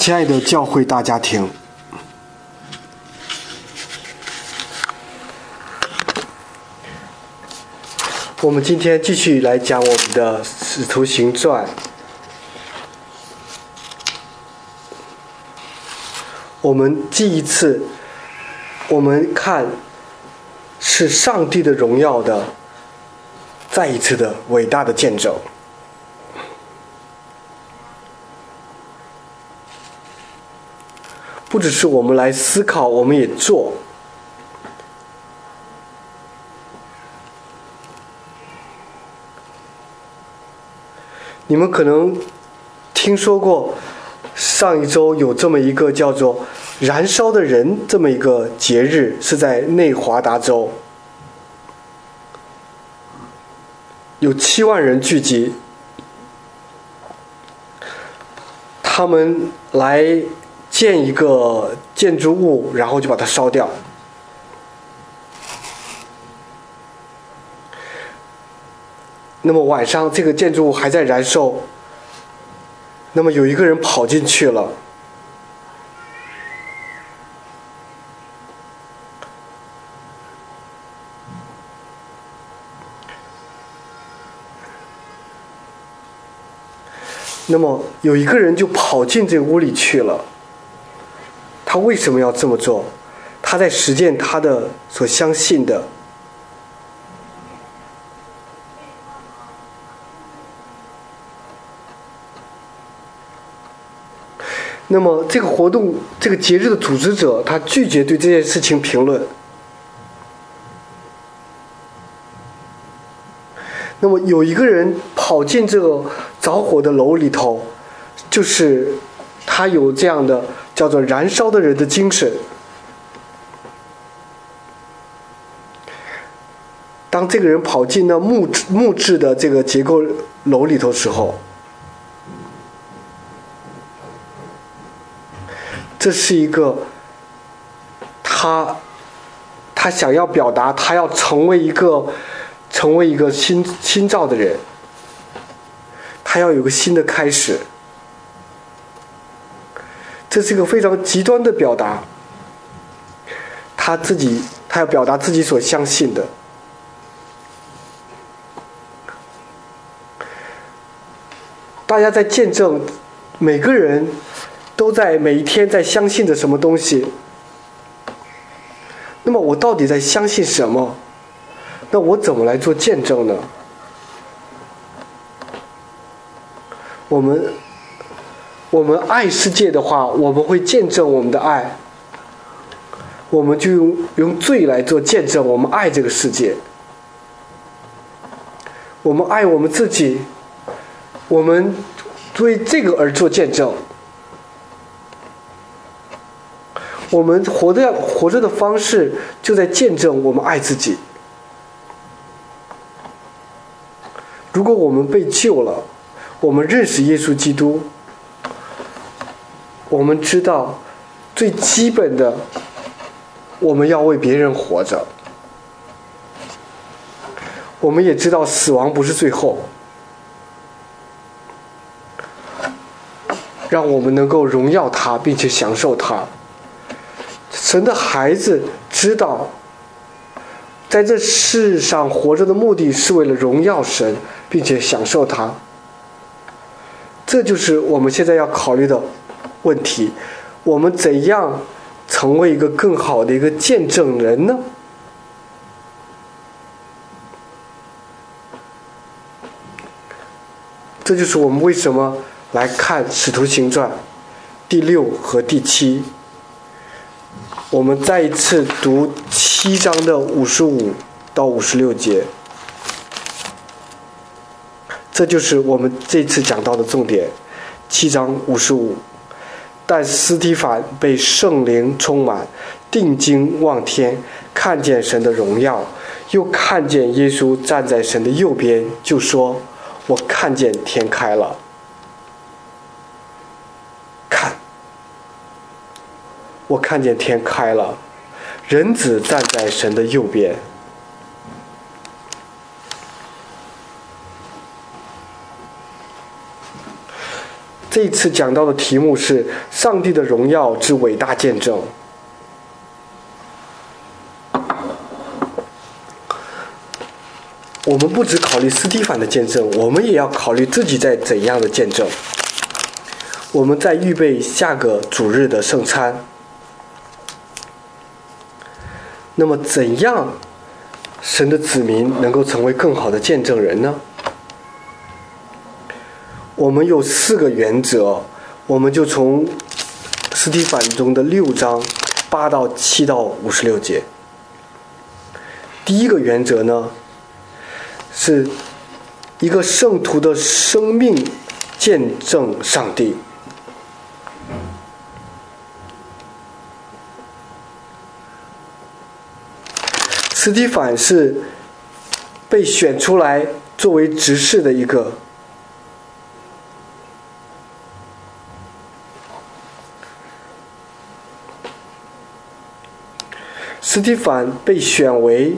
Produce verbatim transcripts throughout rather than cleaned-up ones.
亲爱的教会大家庭，我们今天继续来讲我们的《使徒行传》。我们第一次，我们看是上帝的荣耀的再一次的伟大的见证。不只是我们来思考，我们也做。你们可能听说过，上一周有这么一个叫做“燃烧的人”这么一个节日，是在内华达州，有七万人聚集，他们来建一个建筑物，然后就把它烧掉。那么晚上这个建筑物还在燃烧，那么有一个人跑进去了，那么有一个人就跑进这个屋里去了。他为什么要这么做？他在实践他的所相信的。那么这个活动，这个节日的组织者，他拒绝对这件事情评论。那么有一个人跑进这个着火的楼里头，就是他有这样的叫做燃烧的人的精神。当这个人跑进那木质木质的这个结构楼里头时候，这是一个他他想要表达，他要成为一个成为一个新新造的人，他要有个新的开始。这是一个非常极端的表达，他自己他要表达自己所相信的。大家在见证，每个人都在每一天在相信着什么东西。那么我到底在相信什么？那我怎么来做见证呢？我们我们爱世界的话，我们会见证我们的爱，我们就用用罪来做见证，我们爱这个世界，我们爱我们自己，我们为这个而做见证。我们活的活着的方式，就在见证我们爱自己。如果我们被救了，我们认识耶稣基督，我们知道最基本的，我们要为别人活着。我们也知道死亡不是最后，让我们能够荣耀他，并且享受他。神的孩子知道，在这世上活着的目的是为了荣耀神，并且享受他。这就是我们现在要考虑的问题：我们怎样成为一个更好的一个见证人呢？这就是我们为什么来看《使徒行传》第六和第七。我们再一次读七章的五十五到五十六节，这就是我们这次讲到的重点。七章五十五，但司提反被圣灵充满，定睛望天，看见神的荣耀，又看见耶稣站在神的右边，就说：“我看见天开了。”看。我看见天开了，人子站在神的右边。 这一次讲到的题目是上帝的荣耀之伟大见证。我们不只考虑斯提凡的见证，我们也要考虑自己在怎样的见证。我们在预备下个主日的圣餐，那么怎样神的子民能够成为更好的见证人呢？我们有四个原则，我们就从斯提凡中的六章八到七到五十六节。第一个原则呢，是一个圣徒的生命见证上帝。斯提凡是被选出来作为执事的一个。斯提凡被选为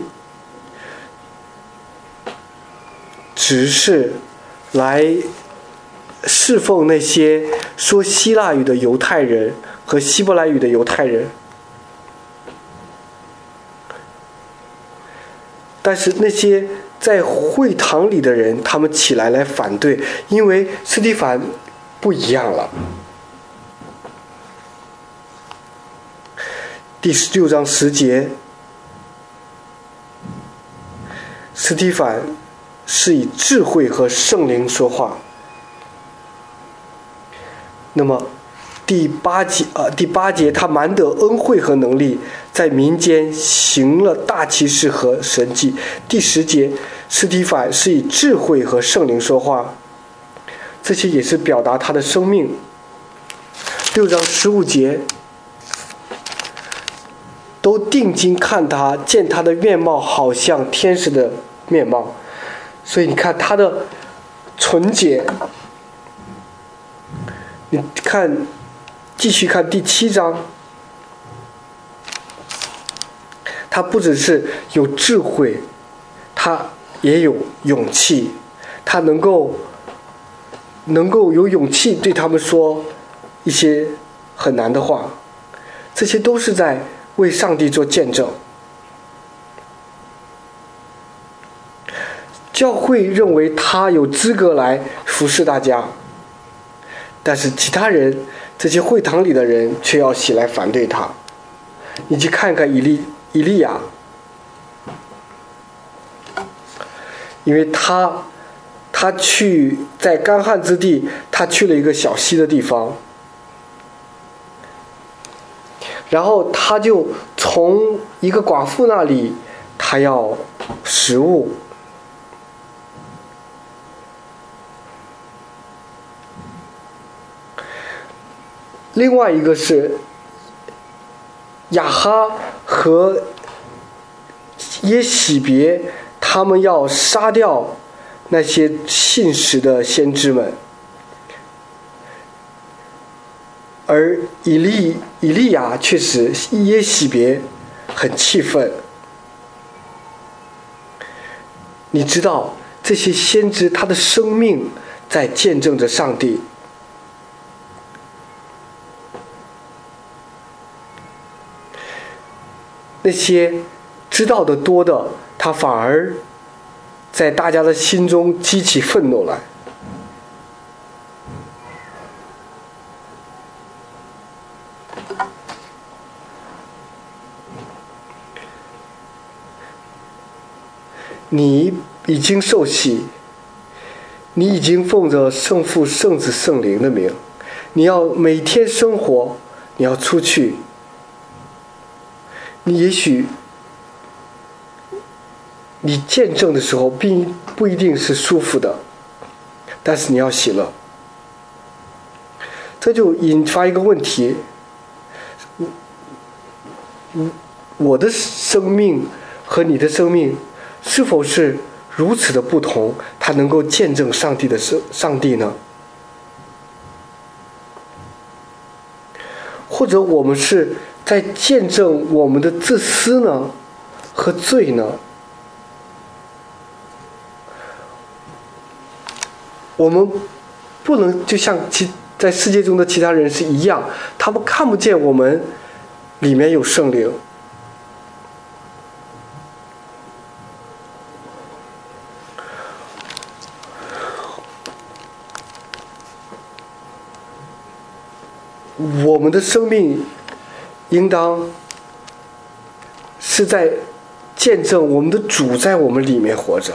执事，来侍奉那些说希腊语的犹太人和希伯来语的犹太人。但是那些在会堂里的人，他们起来来反对，因为斯提凡不一样了。第十六章十节，斯提凡是以智慧和圣灵说话。那么第八节啊、呃，第八节，他满得恩惠和能力，在民间行了大奇事和神迹。第十节，斯提凡是以智慧和圣灵说话，这些也是表达他的生命。六章十五节，都定睛看他，见他的面貌好像天使的面貌。所以你看他的纯洁。你看，继续看第七章，他不只是有智慧，他也有勇气，他能够能够有勇气对他们说一些很难的话，这些都是在为上帝做见证。教会认为他有资格来服侍大家，但是其他人，这些会堂里的人却要起来反对他。你去看看以利以利亚，因为他他去在干旱之地，他去了一个小溪的地方，然后他就从一个寡妇那里，他要食物。另外一个是亚哈和耶洗别，他们要杀掉那些信实的先知们，而以利以利亚却使耶洗别很气愤。你知道，这些先知他的生命在见证着上帝。那些知道的多的，他反而在大家的心中激起愤怒来。你已经受洗，你已经奉着圣父、圣子、圣灵的名，你要每天生活，你要出去。你也许你见证的时候并不一定是舒服的，但是你要喜乐。这就引发一个问题，我的生命和你的生命是否是如此的不同，它能够见证上帝的上帝呢？或者我们是在见证我们的自私呢和罪呢？我们不能就像其在世界中的其他人是一样，他们看不见我们里面有圣灵。我们的生命应当是在见证我们的主在我们里面活着，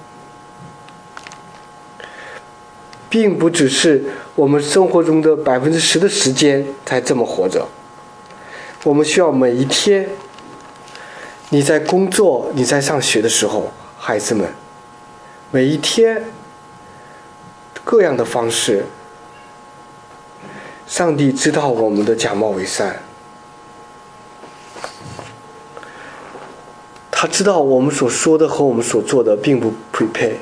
并不只是我们生活中的百分之十的时间才这么活着。我们需要每一天，你在工作、你在上学的时候，孩子们，每一天各样的方式，上帝知道我们的假冒伪善，他知道我们所说的和我们所做的并不匹配，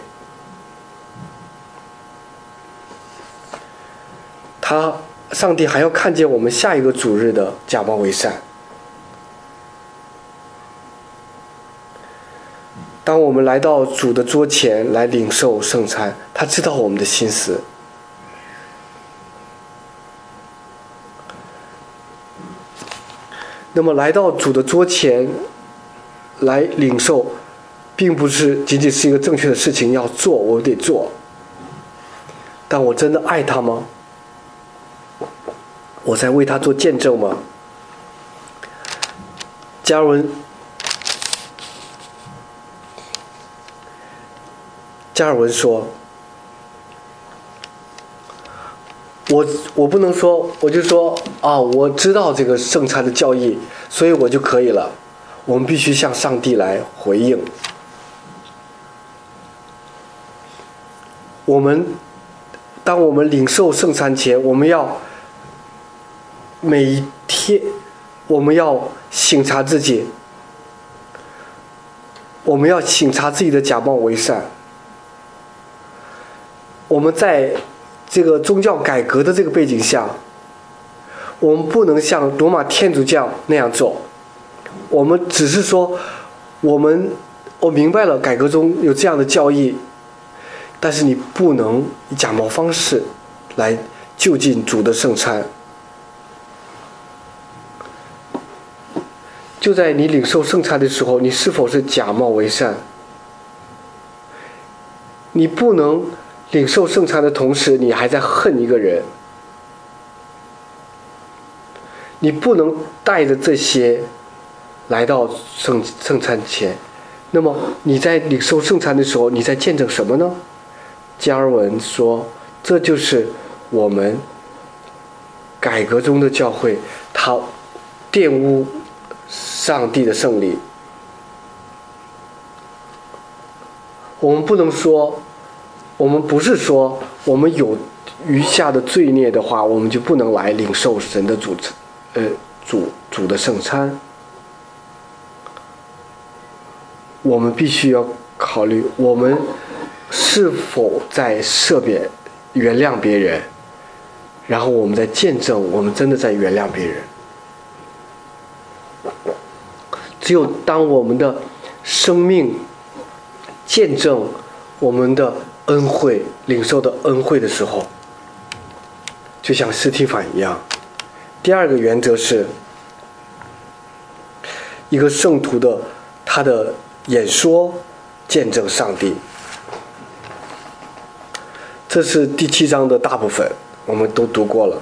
他上帝还要看见我们下一个主日的假冒伪善。当我们来到主的桌前来领受圣餐，他知道我们的心思。那么来到主的桌前来领受，并不是仅仅是一个正确的事情要做，我得做。但我真的爱他吗？我在为他做见证吗？加尔文加尔文说，我我不能说，我就说啊，我知道这个圣餐的教义，所以我就可以了。我们必须向上帝来回应。我们当我们领受圣餐前，我们要每一天，我们要省察自己，我们要省察自己的假冒伪善。我们在这个宗教改革的这个背景下，我们不能像罗马天主教那样做。我们只是说，我们我明白了改革中有这样的教义，但是你不能以假冒方式来就近主的圣餐。就在你领受圣餐的时候，你是否是假冒伪善？你不能领受圣餐的同时，你还在恨一个人。你不能带着这些来到圣圣餐前。那么你在领受圣餐的时候，你在见证什么呢？加尔文说，这就是我们改革中的教会，它玷污上帝的圣礼。我们不能说，我们不是说我们有余下的罪孽的话，我们就不能来领受神的主呃主主的圣餐。我们必须要考虑，我们是否在赦免、原谅别人，然后我们在见证我们真的在原谅别人。只有当我们的生命见证我们的恩惠、领受的恩惠的时候，就像司提反一样。第二个原则是，一个圣徒的他的演说见证上帝。这是第七章的大部分，我们都读过了。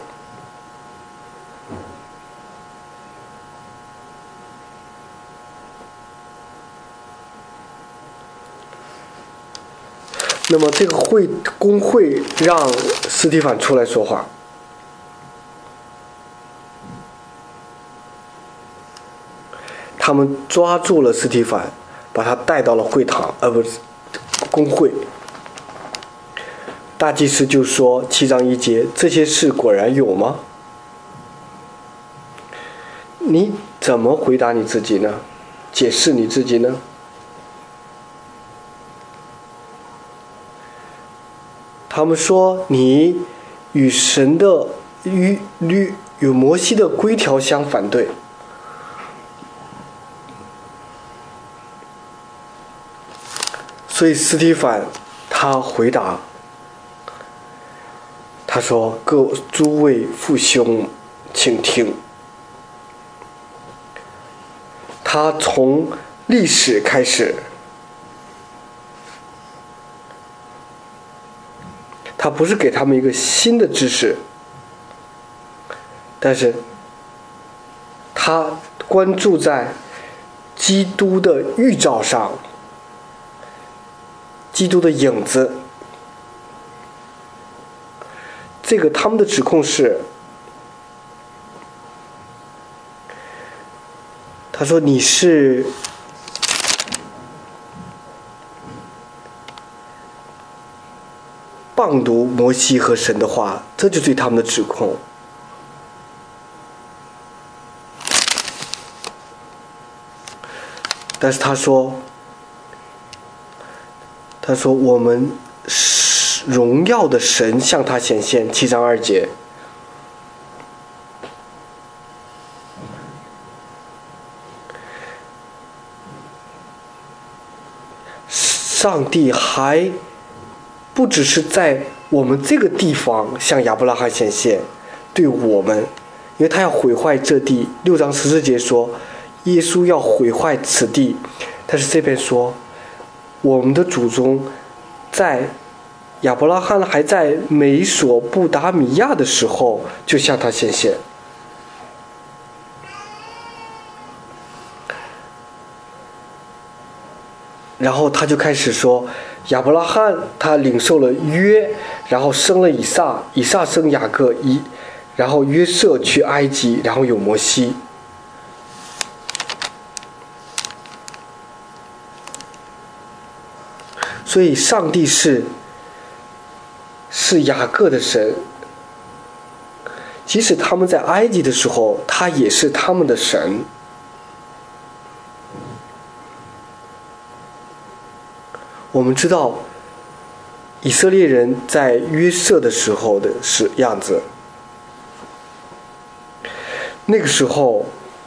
那么这个会公会让司提反出来说话，他们抓住了司提反，把他带到了会堂，呃，不是公会。大祭司就说七章一节，这些事果然有吗？你怎么回答你自己呢？解释你自己呢？他们说你与神的与律与摩西的规条相反对。所以司提反他回答，他他说：“各诸位父兄，请听。他从历史开始，他不是给他们一个新的知识，但是他关注在基督的预兆上，基督的影子。这个他们的指控是，他说你是谤读摩西和神的话，这就对他们的指控。但是他说，他说我们荣耀的神向他显现，七章二节。上帝还不只是在我们这个地方向亚伯拉罕显现，对我们，因为他要毁坏这地。六章十四节说，耶稣要毁坏此地，但是这边说，我们的祖宗在亚伯拉罕还在美索不达米亚的时候就向他显现。然后他就开始说，亚伯拉罕他领受了约，然后生了以撒，以撒生雅各，以然后约瑟去埃及，然后有摩西。所以上帝是是雅各的神，即使他们在埃及的时候，他也是他们的神。我们知道以色列人在约瑟的时候的是样子，那个时候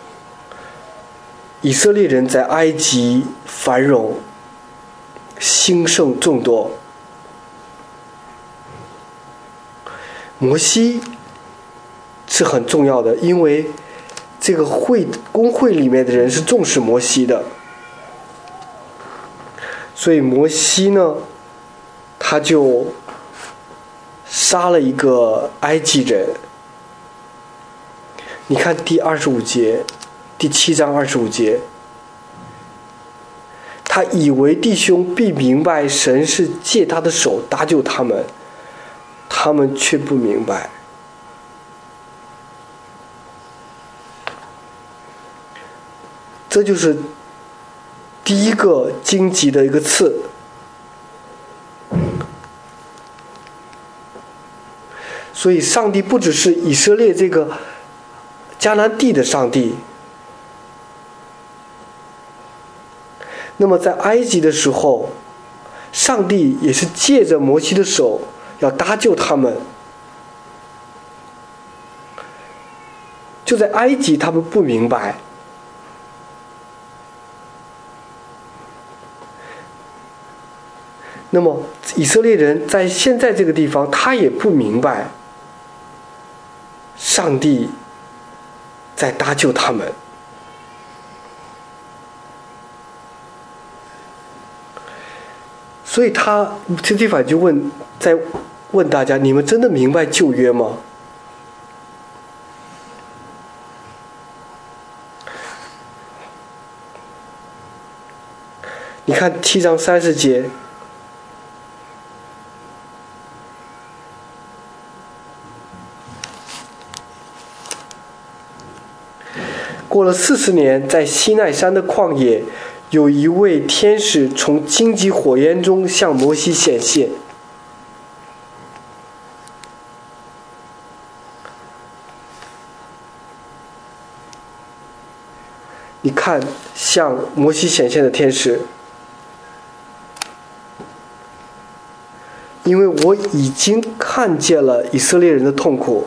以色列人在埃及繁荣兴盛众多，摩西是很重要的，因为这个会公会里面的人是重视摩西的，所以摩西呢，他就杀了一个埃及人。你看第二十五节，第七章二十五节，他以为弟兄必明白神是借他的手搭救他们，他们却不明白。这就是第一个荆棘的一个刺。所以上帝不只是以色列这个迦南地的上帝，那么在埃及的时候，上帝也是借着摩西的手要搭救他们。就在埃及他们不明白，那么以色列人在现在这个地方他也不明白上帝在搭救他们。所以他斯提反就问，在问大家，你们真的明白旧约吗？你看七章三十节，过了四十年，在西奈山的旷野，有一位天使从荆棘火焰中向摩西显现。你看，向摩西显现的天使，因为我已经看见了以色列人的痛苦，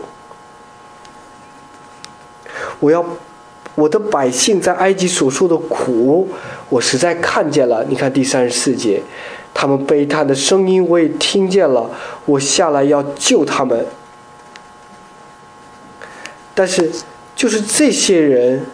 我要我的百姓在埃及所受的苦，我实在看见了。你看第三十四节，他们悲叹的声音我也听见了，我下来要救他们。 但是就是这些人，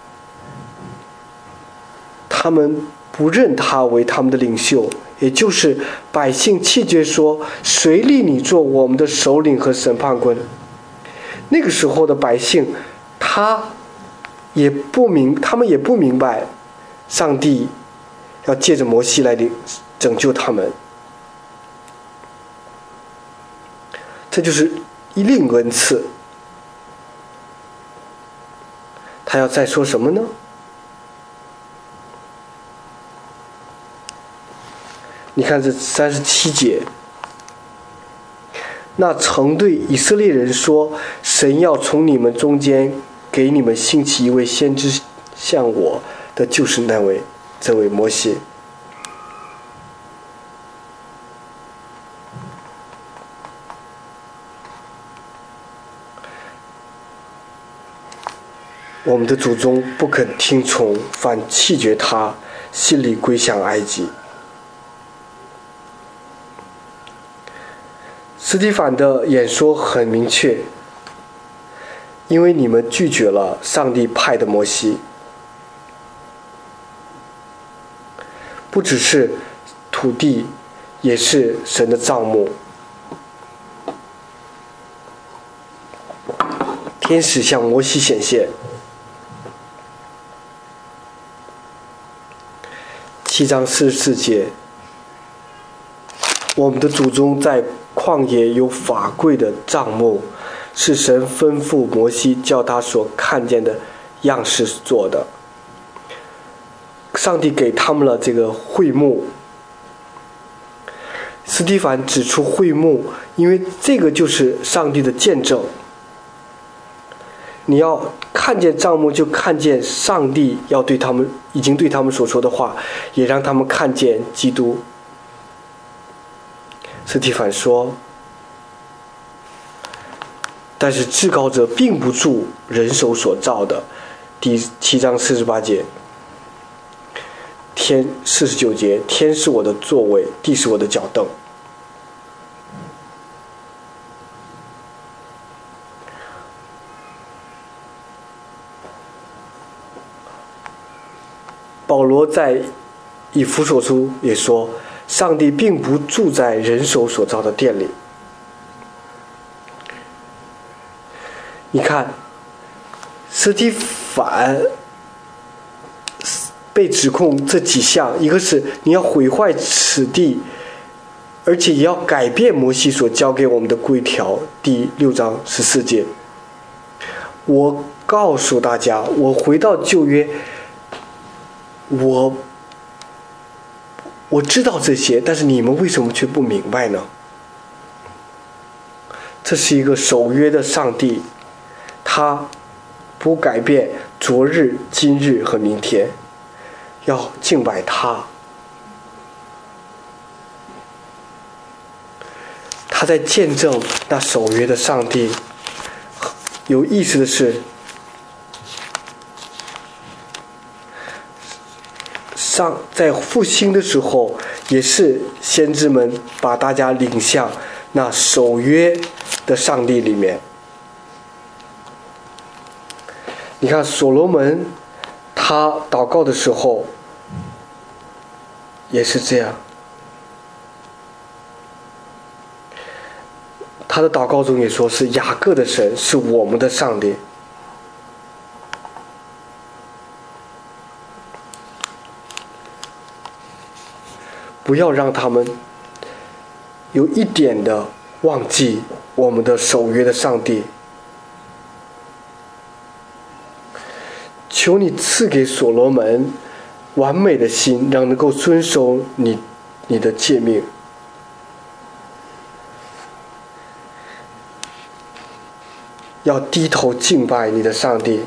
他们不认他为他们的领袖，也就是百姓弃绝说，谁立你做我们的首领和审判官？那个时候的百姓，他也不明，他们也不明白，上帝要借着摩西来拯救他们。这就是另一个恩赐。他要再说什么呢？你看这三十七节，那曾对以色列人说，神要从你们中间给你们兴起一位先知像我的，就是那位这位摩西。我们的祖宗不肯听从，反弃绝他，心里归向埃及。斯提反的演说很明确，因为你们拒绝了上帝派的摩西，不只是土地，也是神的帐幕。天使向摩西显现。七章四十四节，我们的祖宗在旷野有法柜的帐幕，是神吩咐摩西叫他所看见的样式做的。上帝给他们了这个会幕。斯提凡指出会幕，因为这个就是上帝的见证。你要看见帐幕，就看见上帝要对他们已经对他们所说的话，也让他们看见基督。斯提凡说，但是至高者并不住人手所造的。第七章四十八节，天四十九节，天是我的座位，地是我的脚凳。保罗在以弗所书也说，上帝并不住在人手所造的殿里。你看，斯提反被指控这几项，一个是你要毁坏此地，而且也要改变摩西所交给我们的规条，第六章十四节。我告诉大家，我回到旧约，我我知道这些，但是你们为什么却不明白呢？这是一个守约的上帝，他不改变昨日、今日和明天，要敬拜他。他在见证那守约的上帝。有意思的是，上在复兴的时候，也是先知们把大家领向那守约的上帝里面。你看所罗门他祷告的时候也是这样，他的祷告中也说是雅各的神是我们的上帝。不要让他们有一点的忘记我们的守约的上帝。求你赐给所罗门完美的心，让能够遵守你你的诫命。要低头敬拜你的上帝。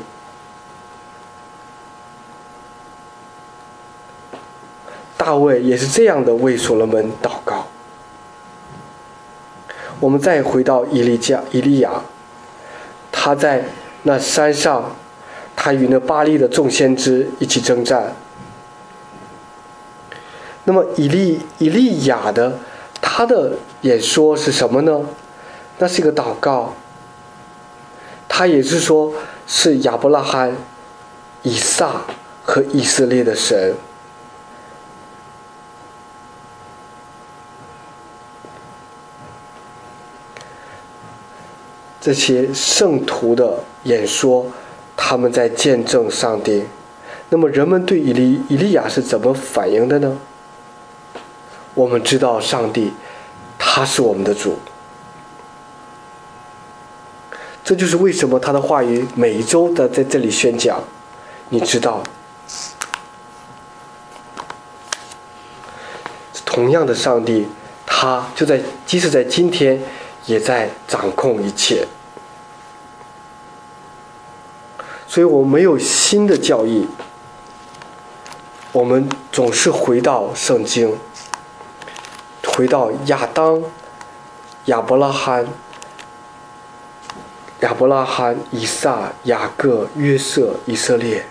大卫也是这样的为所罗门祷告。我们再回到以利加以利亚，他在那山上，他与那巴力的众先知一起征战。那么以利以利亚的他的演说是什么呢？那是一个祷告。 他也是说是亚伯拉罕、以撒和以色列的神。这些圣徒的演说，他们在见证上帝。那么人们对以利以利亚是怎么反应的呢？我们知道上帝他是我们的主，这就是为什么他的话语每一周的在这里宣讲。你知道同样的上帝，他就在即使在今天也在掌控一切。所以我们没有新的教义，我们总是回到圣经，回到亚当、亚伯拉罕、亚伯拉罕、以撒、雅各、约瑟、以色列。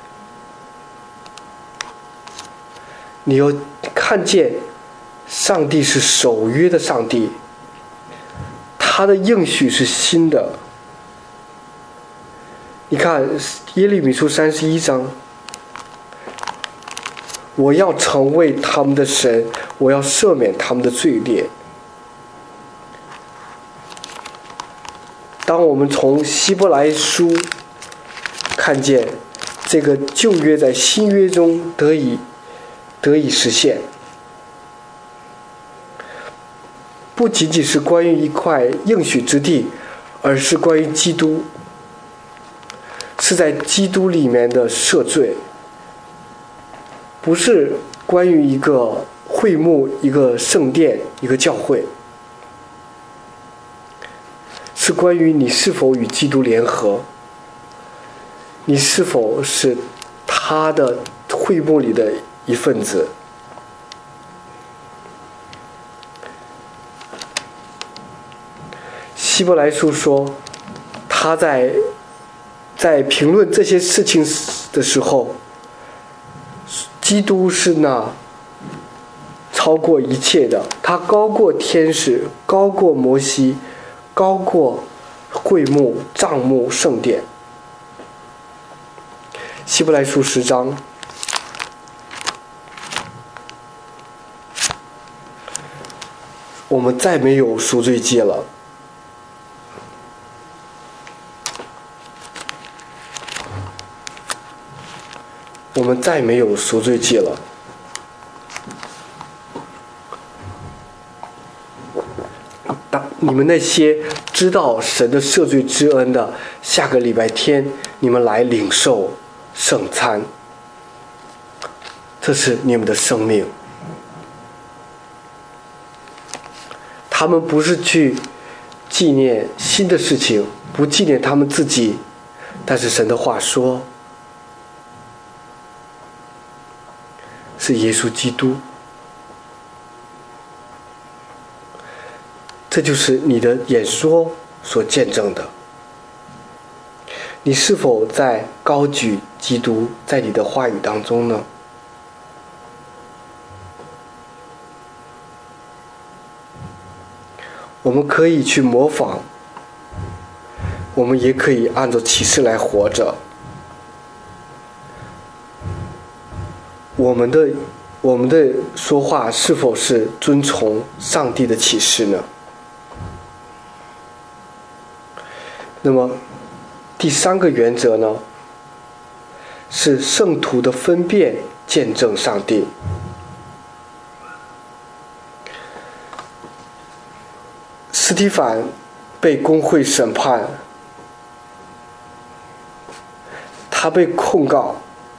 你要看见上帝是守约的上帝，他的应许是新的。你看耶利米书三十一章，我要成为他们的神，我要赦免他们的罪孽。当我们从希伯来书看见这个旧约在新约中得以得以实现，不仅仅是关于一块应许之地，而是关于基督，是在基督里面的赦罪，不是关于一个会幕、一个圣殿、一个教会，是关于你是否与基督联合，你是否是他的会幕里的一份子。希伯来书说，他在在评论这些事情的时候，基督是那超过一切的，他高过天使，高过摩西，高过会幕、帐幕、圣殿。希伯来书十章，我们再没有赎罪祭了。我们再没有赎罪祭了。当你们那些知道神的赦罪之恩的，下个礼拜天你们来领受圣餐，这是你们的生命。他们不是去纪念新的事情，不纪念他们自己，但是神的话说，是耶稣基督。这就是你的演说所见证的。你是否在高举基督在你的话语当中呢？我们可以去模仿，我们也可以按照启示来活着。我们的我们的说话是否是遵从上帝的启示呢？那么第三个原则呢，是圣徒的分辨见证上帝。司提反被公会审判，他被控告。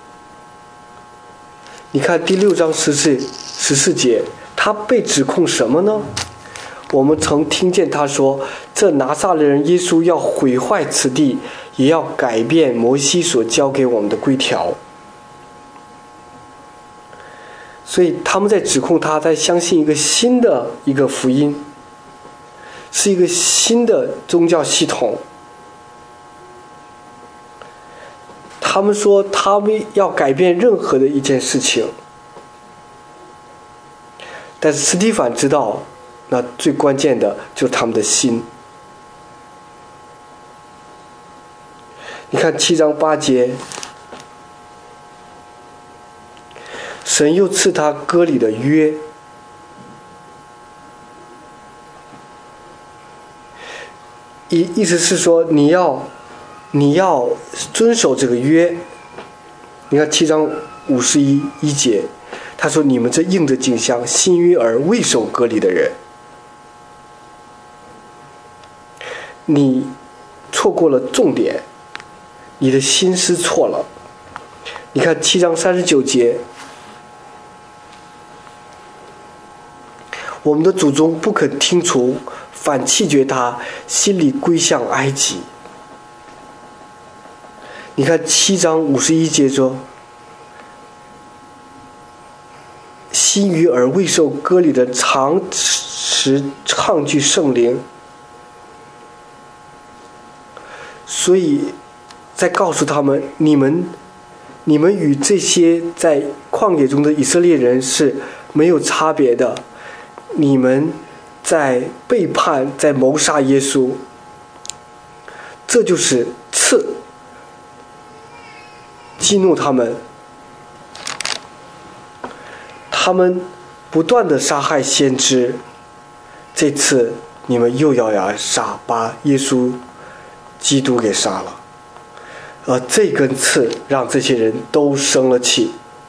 你看第六章十四十四节，他被指控什么呢？我们曾听见他说，这拿撒勒人耶稣要毁坏此地，也要改变摩西所交给我们的规条。所以他们在指控他，在相信一个新的一个福音，是一个新的宗教系统。他们说他们要改变任何的一件事情，但是司提反知道，那最关键的就是他们的心。 你看七章八节，神又赐他歌里的约，意意思是说你要你要遵守这个约。你看七章五十一一节，他说你们这应着景象心约而未守割礼的人，你错过了重点，你的心思错了。你看七章三十九节，我们的祖宗不肯听从，反弃绝他，心里归向埃及。你看七章五十一节说，心愚而未受割礼的常时抗拒圣灵，所以在告诉他们，你们你们与这些在旷野中的以色列人是没有差别的，你们在背叛，在谋杀耶稣，这就是刺激怒他们，他们不断的杀害先知，这次你们又要要杀，把耶稣基督给杀了，而这根刺让这些人都生了气。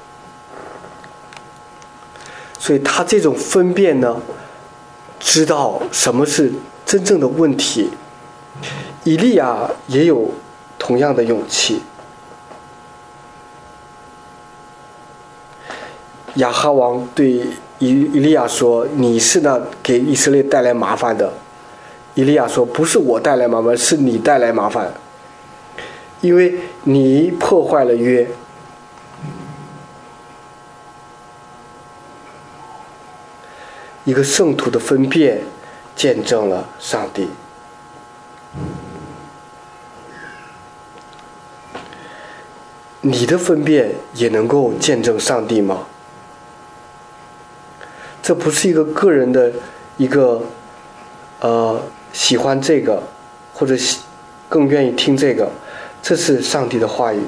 所以他这种分辨呢，知道什么是真正的问题。以利亚也有同样的勇气。亚哈王对以以利亚说，你是那给以色列带来麻烦的。以利亚说，不是我带来麻烦，是你带来麻烦，因为你破坏了约。一个圣徒的分辨见证了上帝。你的分辨也能够见证上帝吗？这不是一个个人的一个呃喜欢这个，或者更愿意听这个，这是上帝的话语。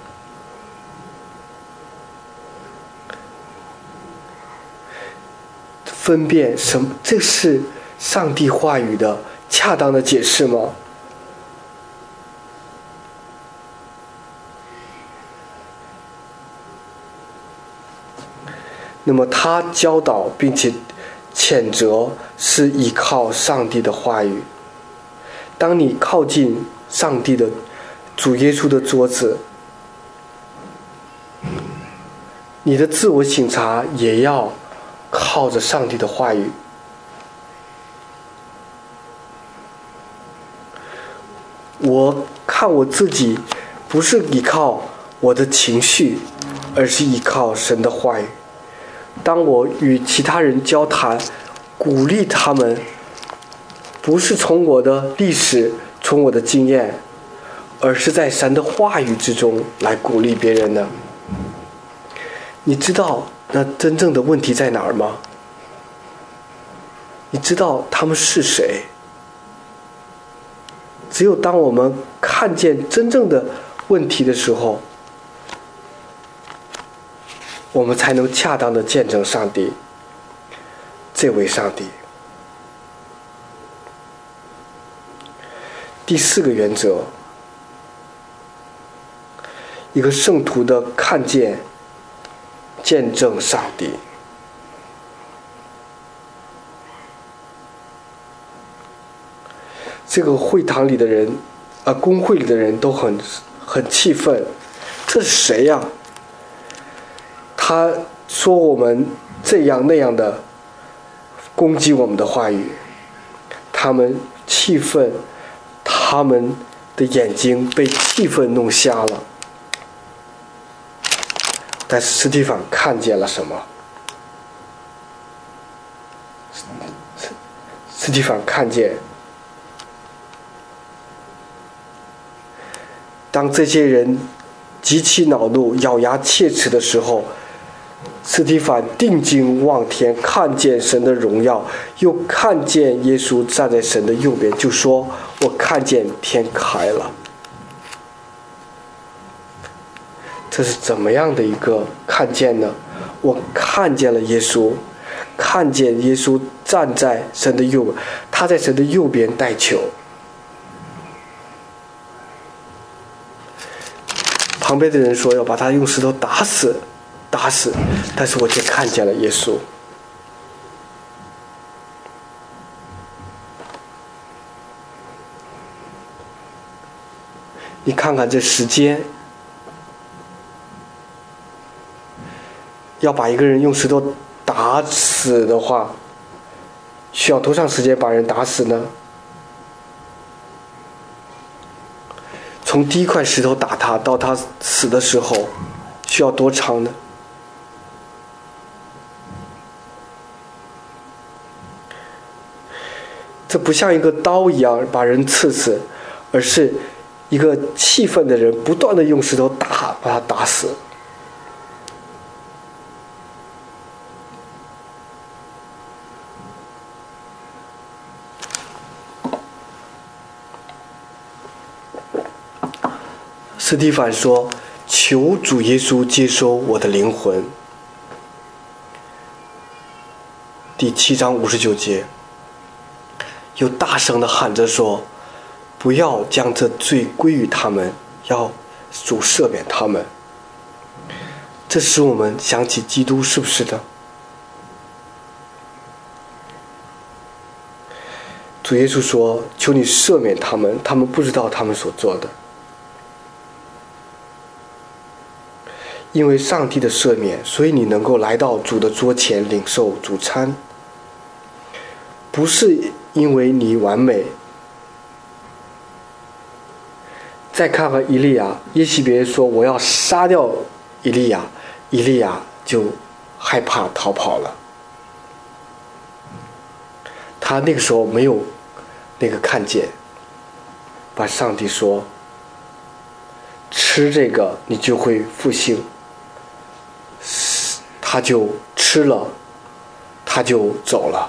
分辨什么？这是上帝话语的恰当的解释吗？那么他教导并且谴责是依靠上帝的话语。当你靠近上帝的主耶稣的桌子，你的自我省察也要靠着上帝的话语。我看我自己不是依靠我的情绪，而是依靠神的话语。当我与其他人交谈，鼓励他们，不是从我的历史，从我的经验，而是在神的话语之中来鼓励别人的。你知道那真正的问题在哪儿吗？你知道他们是谁？只有当我们看见真正的问题的时候，我们才能恰当的见证上帝，这位上帝。第四个原则，一个圣徒的看见见证上帝。这个会堂里的人啊，公会里的人都很很气愤，这是谁呀？他说我们这样那样的攻击我们的话语，他们气愤，他们的眼睛被气愤弄瞎了。但是司提反看见了什么？司提反看见，当这些人极其恼怒、咬牙切齿的时候，司提反定睛望天，看见神的荣耀，又看见耶稣站在神的右边，就说：“我看见天开了。” 这是怎么样的一个看见呢？我看见了耶稣，看见耶稣站在神的右，他在神的右边带球。旁边的人说要把他用石头打死，打死，但是我却看见了耶稣。你看看这时间，要把一个人用石头打死的话，需要多长时间把人打死呢？从第一块石头打他到他死的时候，需要多长呢？这不像一个刀一样把人刺死，而是一个气愤的人不断的用石头打，把他打死。斯蒂凡说：“求主耶稣接收我的灵魂。”第七章五十九节，又大声地喊着说：“不要将这罪归于他们，要主赦免他们。”这使我们想起基督，是不是的？主耶稣说：“求你赦免他们，他们不知道他们所做的。”因为上帝的赦免，所以你能够来到主的桌前领受主餐，不是因为你完美。再看看以利亚，耶洗别说我要杀掉以利亚，以利亚就害怕逃跑了。他那个时候没有那个看见，把上帝说吃这个你就会复兴，他就吃了，他就走了。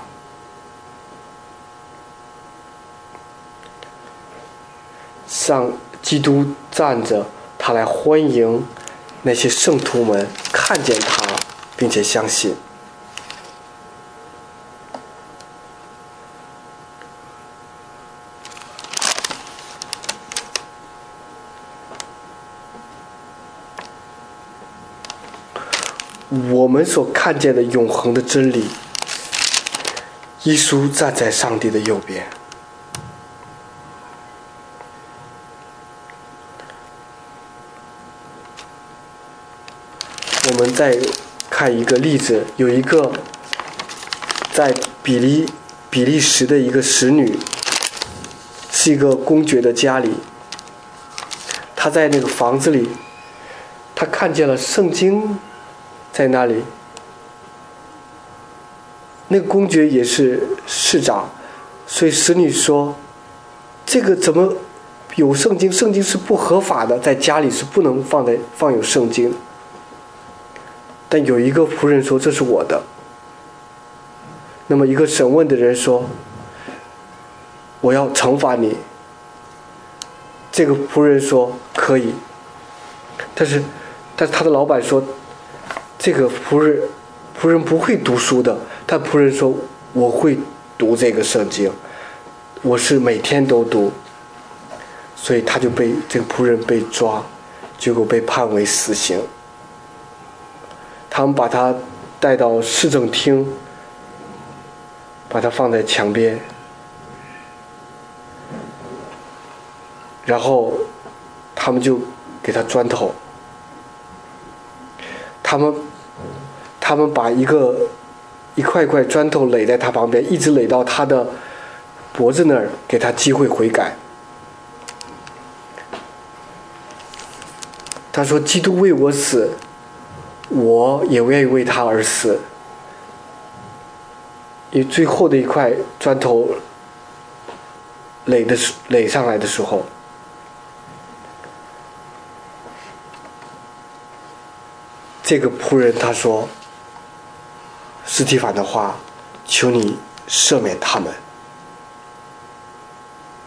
上基督站着，他来欢迎那些圣徒们看见他，并且相信。我们所看见的永恒的真理，耶稣站在上帝的右边。我们再看一个例子，有一个在比利比利时的一个使女，是一个公爵的家里，她在那个房子里，她看见了圣经在那里。那个公爵也是市长，所以使女说，这个怎么有圣经？圣经是不合法的，在家里是不能放在放有圣经。但有一个仆人说这是我的。那么一个审问的人说，我要惩罚你。这个仆人说可以，但是但是他的老板说，这个仆人仆人不会读书的，但仆人说我会读这个圣经，我是每天都读。所以他就被这个仆人被抓，结果被判为死刑。他们把他带到市政厅，把他放在墙边，然后他们就给他砖头。他们他们把一个一块块砖头垒在他旁边，一直垒到他的脖子那儿，给他机会悔改。他说：“基督为我死，我也愿意为他而死。”因为最后的一块砖头垒的垒上来的时候，这个仆人他说司提反的话，求你赦免他们。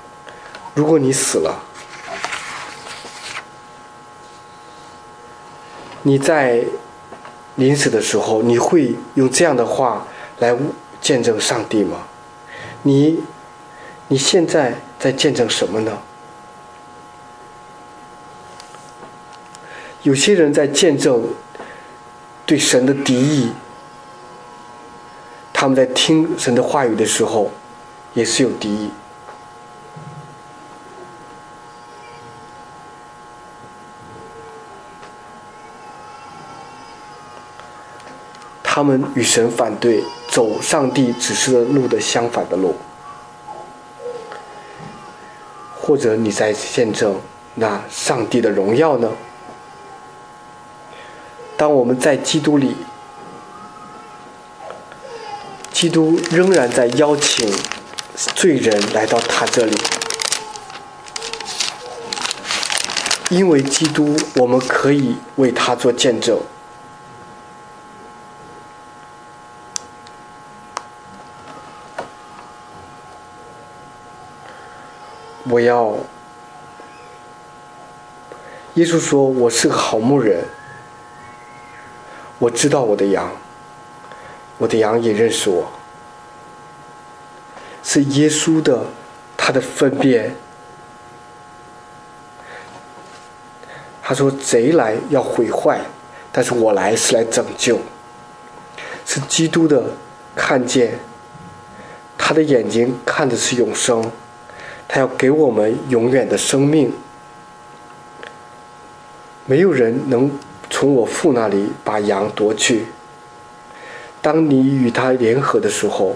如果你死了， 你在临死的时候，你会用这样的话来见证上帝吗？你你现在在见证什么呢？有些人在见证对神的敌意，他们在听神的话语的时候也是有敌意。他们与神反对，走上帝指示的路的相反的路。或者你在见证那上帝的荣耀呢？当我们在基督里，基督仍然在邀请罪人来到他这里，因为基督，我们可以为他做见证。我要，耶稣说我是个好牧人，我知道我的羊，我的羊也认识我。是耶稣的他的分辨。他说贼来要毁坏，但是我来是来拯救。是基督的看见，他的眼睛看的是永生，他要给我们永远的生命。没有人能从我父那里把羊夺去。当你与他联合的时候，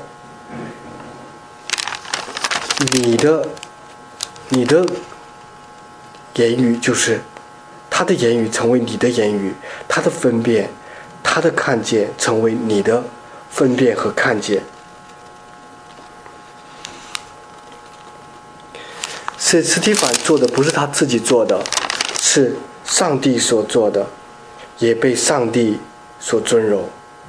你的你的言语就是他的言语成为你的言语，他的分辨，他的看见成为你的分辨和看见。是斯提凡做的不是他自己做的，是上帝所做的，也被上帝所尊荣。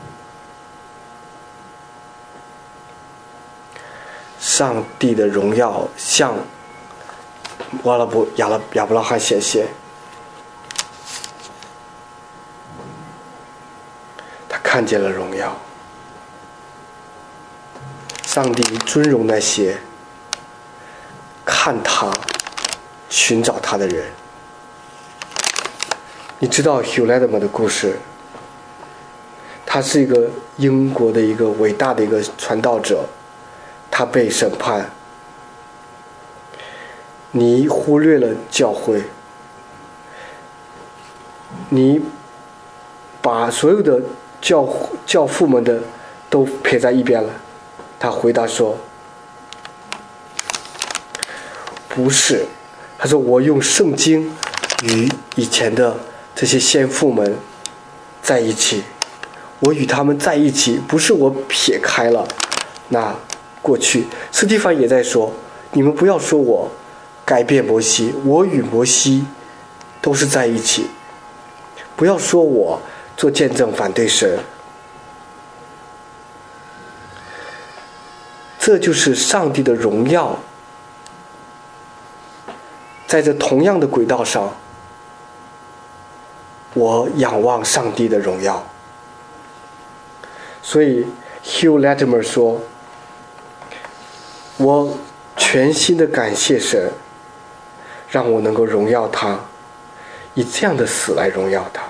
上帝的荣耀向瓦拉布亚拉亚伯拉罕显现，他看见了荣耀。上帝尊荣那些看他寻找他的人。你知道 Hugh Latimer 的故事，他是一个英国的一个伟大的一个传道者，他被审判。你忽略了教会，你把所有的教教父们的都撇在一边了。他回答说不是，他说我用圣经与以前的这些先父们在一起，我与他们在一起，不是我撇开了那过去。斯蒂凡也在说，你们不要说我改变摩西，我与摩西都是在一起，不要说我做见证反对神。这就是上帝的荣耀，在这同样的轨道上，我仰望上帝的荣耀。所以 Hugh Latimer 说，我全心的感谢神，让我能够荣耀他，以这样的死来荣耀他。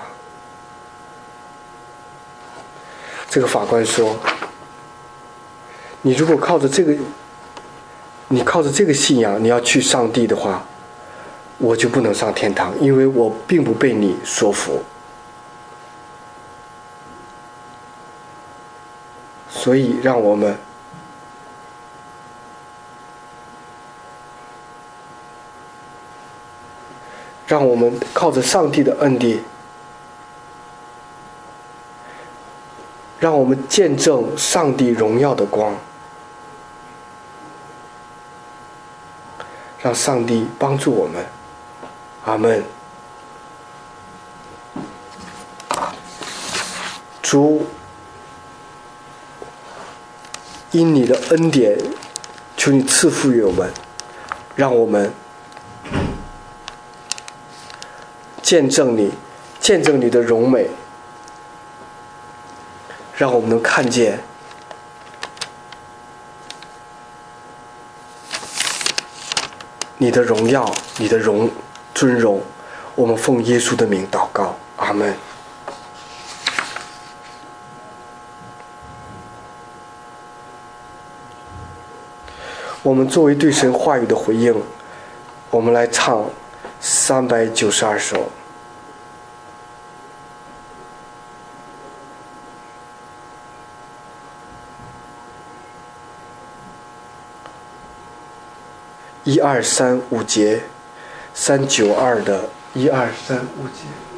这个法官说，你如果靠着这个你靠着这个信仰你要去上帝的话，我就不能上天堂，因为我并不被你说服。所以让我们让我们靠着上帝的恩典，让我们见证上帝荣耀的光，让上帝帮助我们。阿们。主，因你的恩典，求你赐福于我们，让我们见证你， 见证你的荣美，让我们能看见你的荣耀，你的荣尊荣。我们奉耶稣的名祷告，阿们。我们作为对神话语的回应，我们来唱三百九十二首。一二三五节，三九二的一二三五节。